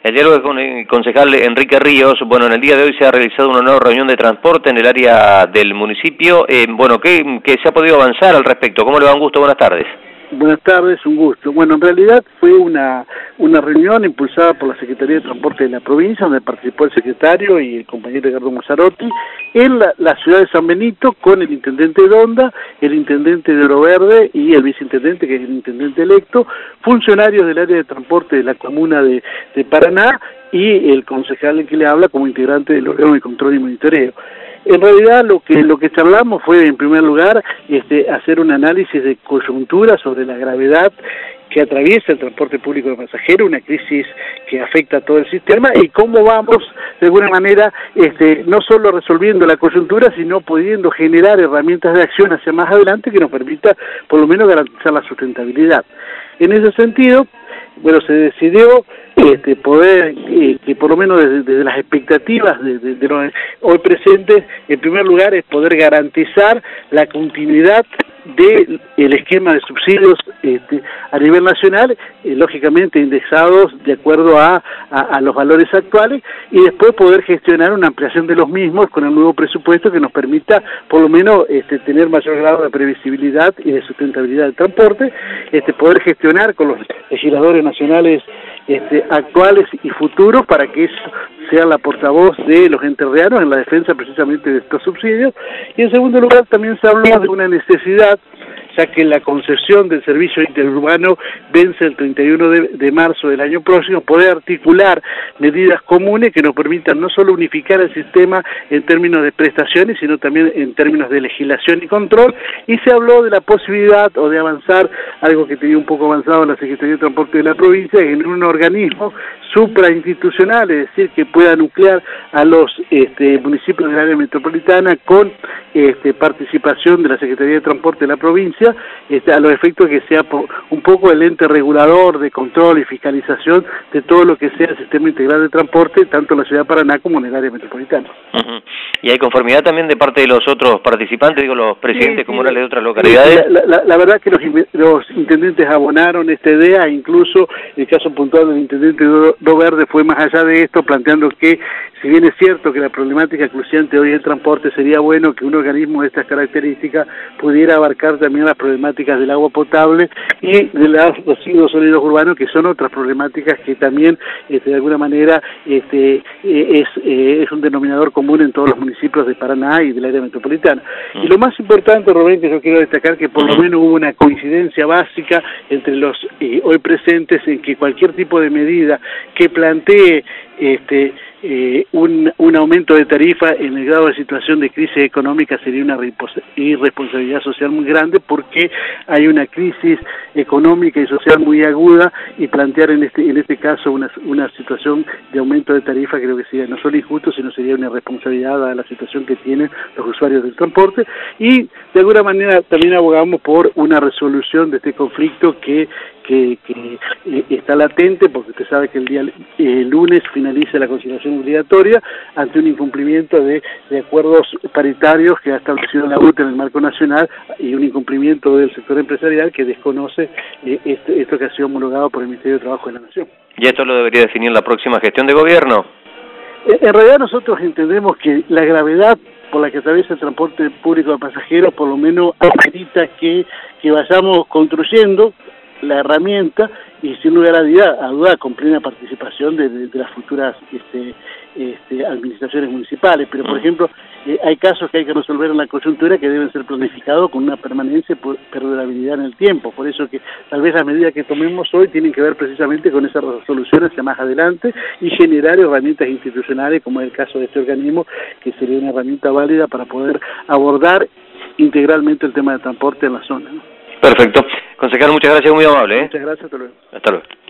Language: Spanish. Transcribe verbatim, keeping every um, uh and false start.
El diálogo con el concejal Enrique Ríos. Bueno, en el día de hoy se ha realizado una nueva reunión de transporte en el área del municipio. Eh, bueno, ¿qué, ¿qué se ha podido avanzar al respecto? ¿Cómo le va? Un gusto, buenas tardes. Buenas tardes, un gusto. Bueno, en realidad fue una, una reunión impulsada por la Secretaría de Transporte de la provincia, donde participó el secretario y el compañero Edgardo Mazzarotti, en la, la ciudad de San Benito, con el intendente Donda, el intendente de Oro Verde y el viceintendente, que es el intendente electo, funcionarios del área de transporte de la comuna de, de Paraná y el concejal que le habla como integrante del órgano de control y monitoreo. En realidad lo que lo que charlamos fue, en primer lugar, este, hacer un análisis de coyuntura sobre la gravedad que atraviesa el transporte público de pasajeros, una crisis que afecta a todo el sistema, y cómo vamos, de alguna manera, este, no solo resolviendo la coyuntura, sino pudiendo generar herramientas de acción hacia más adelante que nos permita, por lo menos, garantizar la sustentabilidad. En ese sentido, bueno, se decidió este, poder, eh, que por lo menos desde, desde las expectativas de, de, de los hoy presentes, en primer lugar es poder garantizar la continuidad del esquema de subsidios este, a nivel nacional, eh, lógicamente indexados de acuerdo a, a, a los valores actuales, y después poder gestionar una ampliación de los mismos con el nuevo presupuesto que nos permita por lo menos este, tener mayor grado de previsibilidad y de sustentabilidad del transporte, este, poder gestionar con los legisladores nacionales este, actuales y futuros para que eso sea la portavoz de los entrerrianos en la defensa precisamente de estos subsidios. Y en segundo lugar también se habló de una necesidad, ya que la concesión del servicio interurbano vence el treinta y uno de marzo del año próximo, poder articular medidas comunes que nos permitan no solo unificar el sistema en términos de prestaciones, sino también en términos de legislación y control, y se habló de la posibilidad o de avanzar, algo que tenía un poco avanzado la Secretaría de Transporte de la provincia, en un organismo suprainstitucional, es decir, que pueda nuclear a los este, municipios del área metropolitana con este, participación de la Secretaría de Transporte de la provincia, este, a los efectos que sea por, un poco el ente regulador de control y fiscalización de todo lo que sea el sistema integral de transporte, tanto en la ciudad de Paraná como en el área metropolitana. Uh-huh. ¿Y hay conformidad también de parte de los otros participantes, digo, los presidentes sí, comunales sí, de otras localidades? La, la, la verdad que los, los intendentes abonaron esta idea, incluso el caso puntual del intendente Oro Verde fue más allá de esto, planteando que, si bien es cierto que la problemática cruciante hoy es el transporte, sería bueno que un organismo de estas características pudiera abarcar también las problemáticas del agua potable y de los residuos sólidos urbanos, que son otras problemáticas que también, este, de alguna manera, este, es, eh, es un denominador común en todos los municipios de Paraná y del área metropolitana. Y lo más importante, Rubén, que yo quiero destacar, que por lo menos hubo una coincidencia básica entre los eh, hoy presentes en que cualquier tipo de medida que plantee este Eh, un, un aumento de tarifa en el grado de situación de crisis económica sería una irresponsabilidad social muy grande, porque hay una crisis económica y social muy aguda, y plantear en este en este caso una, una situación de aumento de tarifa creo que sería no solo injusto, sino sería una irresponsabilidad dada la situación que tienen los usuarios del transporte. Y de alguna manera también abogamos por una resolución de este conflicto que que, que eh, está latente, porque usted sabe que el día eh, lunes finaliza la conciliación obligatoria ante un incumplimiento de, de acuerdos paritarios que ha establecido la U T E en el marco nacional, y un incumplimiento del sector empresarial que desconoce eh, este, esto que ha sido homologado por el Ministerio de Trabajo de la Nación. ¿Y esto lo debería definir la próxima gestión de gobierno? Eh, en realidad nosotros entendemos que la gravedad por la que atraviesa el transporte público de pasajeros por lo menos amerita que, que vayamos construyendo la herramienta, y sin lugar a duda, a duda con plena participación de, de, de las futuras este, este, administraciones municipales. Pero, por ejemplo, eh, hay casos que hay que resolver en la coyuntura que deben ser planificados con una permanencia y perdurabilidad en el tiempo. Por eso que tal vez las medidas que tomemos hoy tienen que ver precisamente con esas resoluciones hacia más adelante, y generar herramientas institucionales, como es el caso de este organismo, que sería una herramienta válida para poder abordar integralmente el tema del transporte en la zona, ¿no? Perfecto. Concejal, muchas gracias, muy amable. ¿eh? Muchas gracias, hasta luego. Hasta luego.